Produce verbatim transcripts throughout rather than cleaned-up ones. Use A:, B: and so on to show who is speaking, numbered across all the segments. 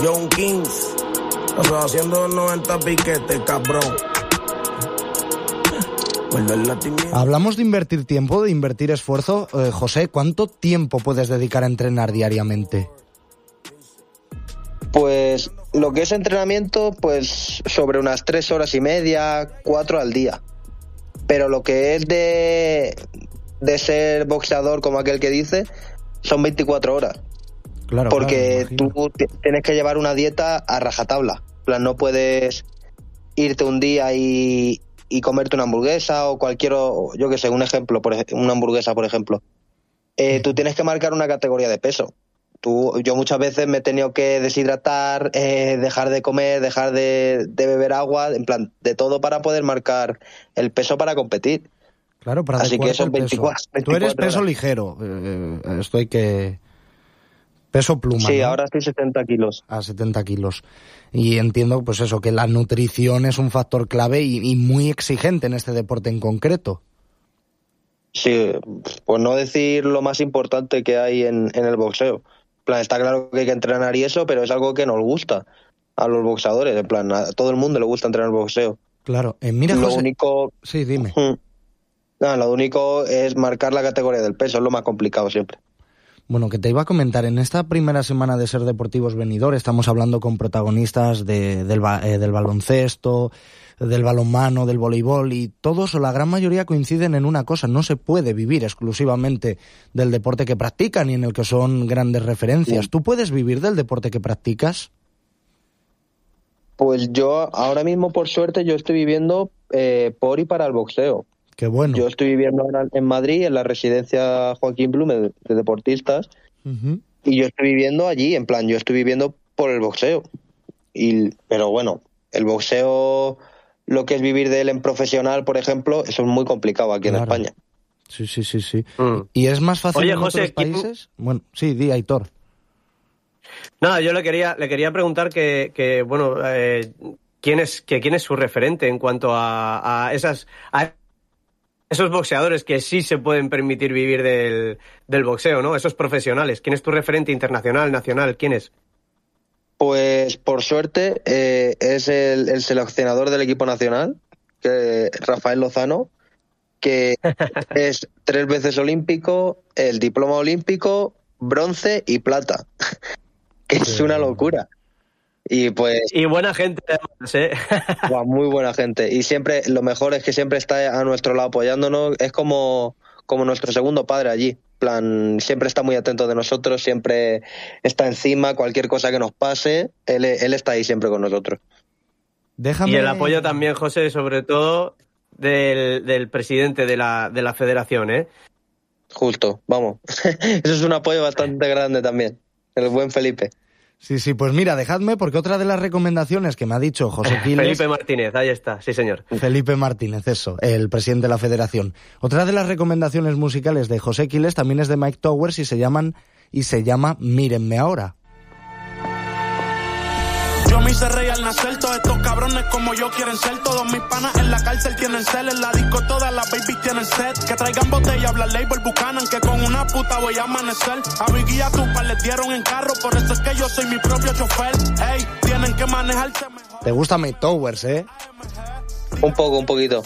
A: John Kings. Eso haciendo noventa piquetes, cabrón.
B: Hablamos de invertir tiempo, de invertir esfuerzo. Eh, José, ¿cuánto tiempo puedes dedicar a entrenar diariamente?
C: Pues lo que es entrenamiento, pues sobre unas tres horas y media, cuatro al día. Pero lo que es de, de ser boxeador, como aquel que dice, son veinticuatro horas.
B: Claro,
C: porque
B: claro,
C: tú t- tienes que llevar una dieta a rajatabla. En plan, no puedes irte un día y, y comerte una hamburguesa o cualquier, yo que sé, un ejemplo, por ej- una hamburguesa, por ejemplo. Eh, tú tienes que marcar una categoría de peso. Tú, yo muchas veces me he tenido que deshidratar, eh, dejar de comer, dejar de, de beber agua, en plan, de todo para poder marcar el peso para competir.
B: Claro, para
C: Así que
B: adecuarte
C: son
B: al peso.
C: veinticuatro,
B: Tú eres
C: veinticuatro
B: peso
C: horas.
B: ligero. Eh, esto hay que... Peso pluma,
C: Sí,
B: ¿no?
C: ahora estoy setenta kilos.
B: A setenta kilos. Y entiendo, pues eso, que la nutrición es un factor clave y, y muy exigente en este deporte en concreto.
C: Sí, pues no decir lo más importante que hay en, en el boxeo. En plan, está claro que hay que entrenar y eso, pero es algo que nos gusta a los boxeadores. En plan, a todo el mundo le gusta entrenar boxeo.
B: Claro. Eh, mira,
C: Lo
B: José...
C: único...
B: Sí, dime.
C: No, lo único es marcar la categoría del peso, es lo más complicado siempre.
B: Bueno, que te iba a comentar, en esta primera semana de Ser Deportivos Benidorm estamos hablando con protagonistas de, del, eh, del baloncesto, del balonmano, del voleibol, y todos o la gran mayoría coinciden en una cosa: no se puede vivir exclusivamente del deporte que practican y en el que son grandes referencias.
C: Sí.
B: ¿Tú puedes vivir del deporte que practicas?
C: Pues yo ahora mismo, por suerte, yo estoy viviendo eh, por y para el boxeo.
B: Qué bueno.
C: Yo estoy viviendo ahora en Madrid, en la residencia Joaquín Blume de, de deportistas,
B: Uh-huh.
C: y yo estoy viviendo allí, en plan, yo estoy viviendo por el boxeo. Y, pero bueno, el boxeo, lo que es vivir de él en profesional, por ejemplo, eso es muy complicado aquí
B: Claro.
C: en España.
B: Sí, sí, sí, sí.
D: Mm.
B: ¿Y es más fácil
D: Oye,
B: en
D: José,
B: otros
D: ¿quién-
B: países? Bueno, sí, di, Aitor.
D: Nada, yo le quería, le quería preguntar que, que bueno, eh, ¿quién es, que quién es su referente en cuanto a, a esas, a esos boxeadores que sí se pueden permitir vivir del, del boxeo, ¿no? Esos profesionales. ¿Quién es tu referente internacional, nacional? ¿Quién es?
C: Pues por suerte eh, es el, el seleccionador del equipo nacional, que Rafael Lozano, que es tres veces olímpico, el diploma olímpico, bronce y plata, que es una locura. Y pues,
D: Y buena gente, además, ¿eh?
C: guau, muy buena gente. Y siempre, lo mejor es que siempre está a nuestro lado apoyándonos. Es como, como nuestro segundo padre allí. En plan, siempre está muy atento de nosotros, siempre está encima, cualquier cosa que nos pase, él, él está ahí siempre con nosotros.
B: Déjame...
D: Y el apoyo también, José, sobre todo del, del presidente de la, de la federación, ¿eh?
C: Justo, vamos. Eso es un apoyo bastante grande también, el buen Felipe.
B: Sí, sí, pues mira, dejadme, porque otra de las recomendaciones que me ha dicho José Quiles...
D: Felipe Martínez, ahí está, sí señor.
B: Felipe Martínez, eso, el presidente de la federación. Otra de las recomendaciones musicales de José Quiles también es de Mike Towers y se llaman y se llama Mírenme Ahora.
E: Yo me hice rey al nacer, todos estos cabrones como yo quieren ser. Todos mis panas en la cárcel tienen cel, en la disco todas las babies tienen set. Que traigan botella, habla label Buchanan, que con una puta voy a amanecer. A Biggie y a Tupac les dieron en carro, por eso es que yo soy mi propio chofer. Ey, tienen que manejarse mejor.
B: Te gusta Mike Towers, ¿eh?
C: Un poco, un poquito.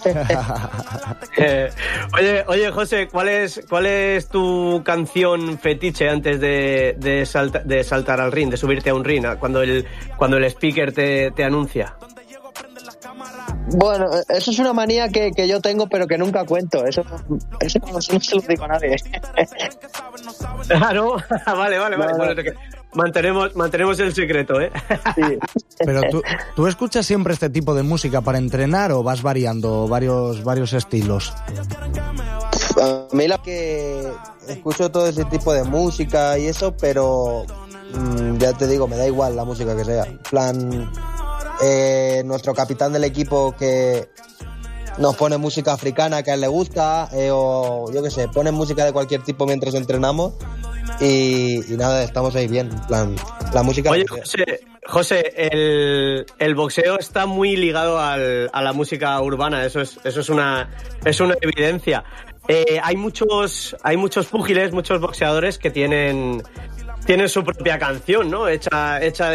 D: Eh, oye, oye, José, ¿cuál es, cuál es tu canción fetiche antes de, de, salta, de saltar al ring, de subirte a un ring, cuando el, cuando el speaker te, te anuncia?
C: Bueno, eso es una manía que, que yo tengo, pero que nunca cuento. Eso, eso no se lo digo a nadie.
D: Ah, ¿no? vale, vale, vale.
C: No, no.
D: Bueno, que mantenemos, mantenemos el secreto, ¿eh?
C: Sí.
B: Pero tú, ¿tú escuchas siempre este tipo de música para entrenar o vas variando varios, varios estilos?
C: A mí la que escucho todo ese tipo de música y eso, pero mmm, ya te digo, me da igual la música que sea. En plan, eh, nuestro capitán del equipo que nos pone música africana que a él le gusta, eh, o yo qué sé, pone música de cualquier tipo mientras entrenamos y, y nada, estamos ahí bien. En plan, la música...
D: Oye, José, José el, el boxeo está muy ligado al, a la música urbana, eso es, eso es una, es una evidencia. Eh, hay muchos, hay muchos púgiles, muchos boxeadores que tienen, tienen su propia canción, ¿no? Hecha, hecha